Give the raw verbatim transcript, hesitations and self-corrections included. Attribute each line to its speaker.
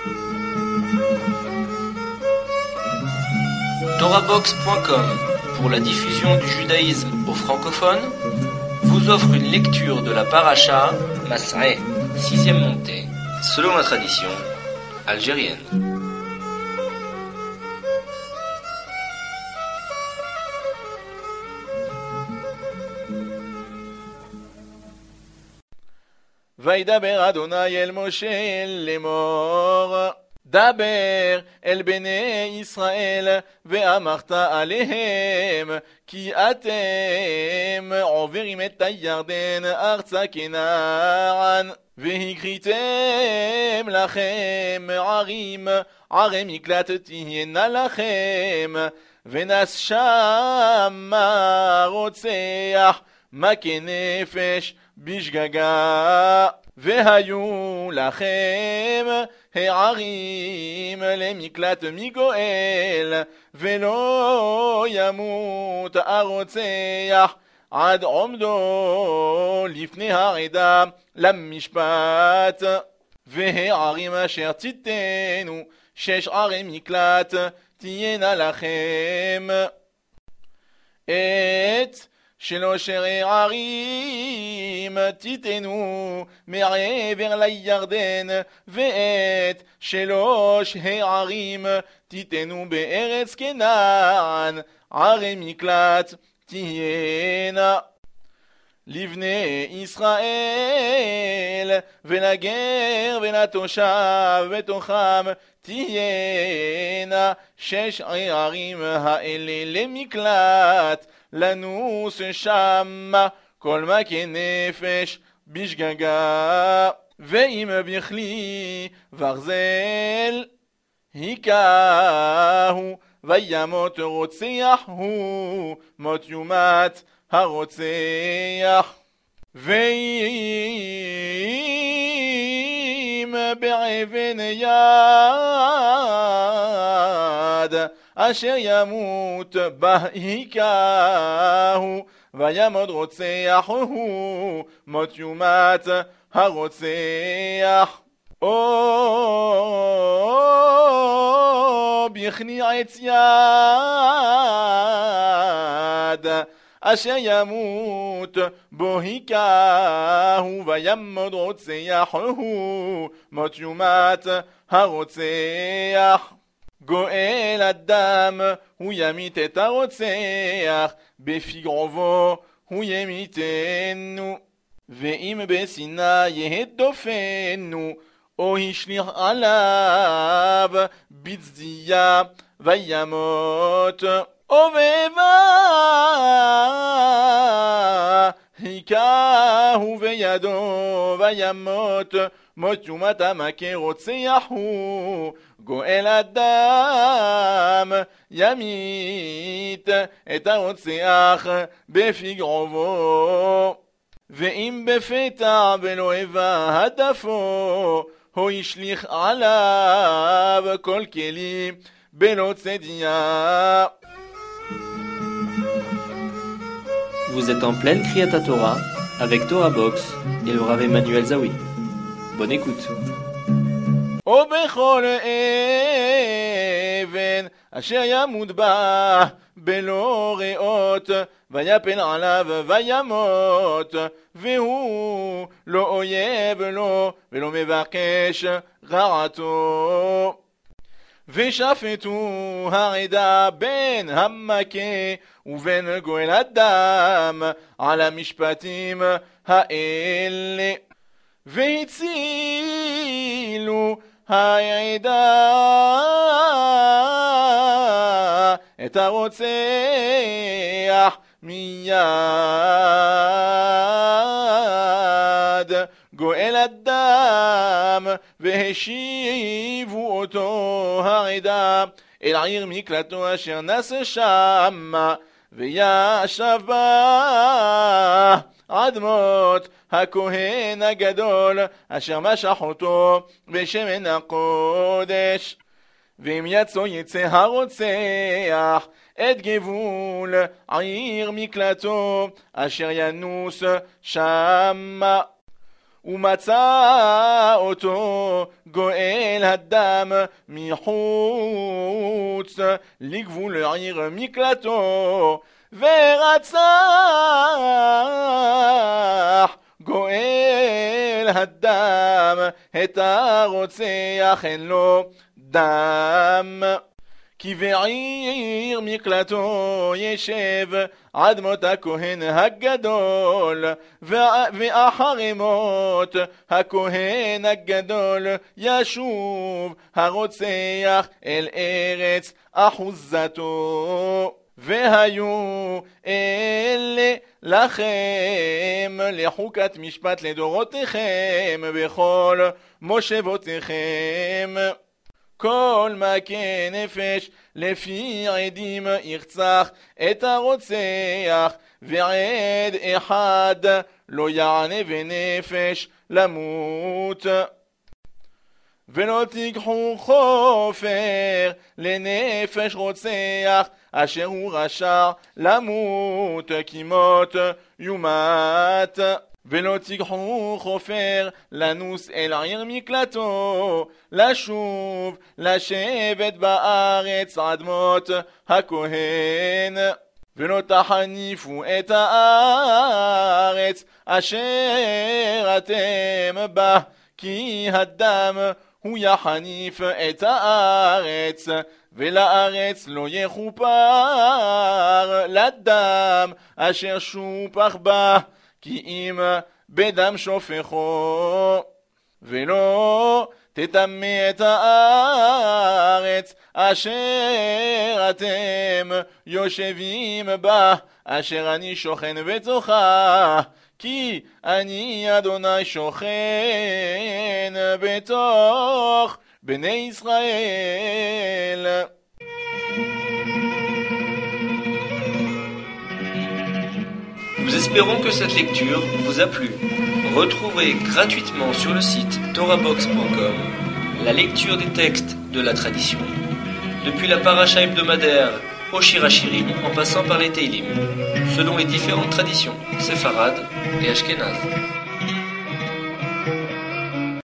Speaker 1: Torabox point com, pour la diffusion du judaïsme aux francophones, vous offre une lecture de la paracha Mas'eh, sixième montée, selon la tradition algérienne.
Speaker 2: וידבר אדוני אל משה לאמור, דבר אל בני ישראל ואמרת עליהם, כי אתם עוברים את הירדן ארצה כנען, והקריתם לכם ערים, ערי מקלט תהיינה לכם, ונס שמה רוצח מכה נפש בשגגה, והיו לכם הערים למקלט מגואל, ולא ימות הרוצח עד עומדו לפני העדה למשפט. והערים אשר תיתנו שש ערי מקלט תהיינה לכם. את שלוש ערים תיתנו מעבר לירדן, ואת שלוש הערים תיתנו בארץ כנען, ערי מקלט תהיינה. לבני ישראל ולגר ולתושב בתוכם תהיינה שש ערים האלה למקלט, לנוס שמה כל מכה נפש בשגגה. ואם בכלי ברזל היכהו, וימות רוצח הוא, מות יומת הרוצח. ואם באבן יד אשר ימות בה היכהו, וימות רוצח הוא, מות יומת הרוצח. או בכני עץ יד אשר ימות בו היכהו, וימות רוצח הוא, מות יומת הרוצח. גואל אדם הוא ימית את הרוצח, בפי גרובו הוא ימיתנו. ואם בסיני יהדופנו, או השליך עליו בצדיה וימות, או באיבה היכהו בידו וימות, מות יומת המכה רוצח הוא. גואל אדם ימית את הרוצח בפי גרובו. ואם בפתע ולא הבא הדפו, הוא ישליך עליו כל כלי בלא צדיה.
Speaker 1: Vous êtes en pleine Kriyat Torah avec Torabox et le Rav Emmanuel Zawi. Bonne écoute.
Speaker 2: ובכל אבן אשר ימות בה בלא ראות, ויפל עליו וימות, והוא לא אויב לו ולא מבקש רעתו. ושפטו העדה בין המכה ובין גואל אדם על המשפטים האלה, והצילו העדה את הרוצח מיד גואל אדם, והשיבו אותו העדה אל עיר מקלטו אשר נס שמה, וישב בה עד מות הכהן הגדול אשר משח אותו בשמן הקודש. ואם יצא יצא הרוצח את גבול עיר מקלטו אשר ינוס שמה, ומצא אותו גואל הדם מחוץ לגבול עיר מקלטו, ורצח גואל הדם את הרוצח, אין לו דם. כי בעיר מקלטו ישב עד מות הכהן הגדול, ואחרי מות הכהן הגדול ישוב הרוצח אל ארץ אחוזתו. והיו אלה לכם לחוקת משפט לדורותיכם בכל מושבותיכם. כל מכה נפש לפי עדים ירצח את הרוצח, ועד אחד לא יענה ונפש למות. ולא תיקחו חופר לנפש רוצח אשר הוא רשע למות, כי מות יומת. ולא תיקחו חופר לנוס אל עיר מקלטו, לשוב לשבת בארץ עד מות הכהן. ולא תחניפו את הארץ אשר אתם בה, כי הדם הוא יחניף את הארץ, ולארץ לא יכופר לדם אשר שופך בה, כי אם בדם שופכו. ולא תטמא את הארץ אשר אתם יושבים בה, אשר אני שוכן בתוכה, כי אני אדוני שוכן בתוך בני ישראל.
Speaker 1: Nous espérons que cette lecture vous a plu. Retrouvez gratuitement sur le site torah box point com la lecture des textes de la tradition, depuis la paracha hebdomadaire au Shir HaShirim en passant par les Teilim, selon les différentes traditions séfarades et ashkénazes.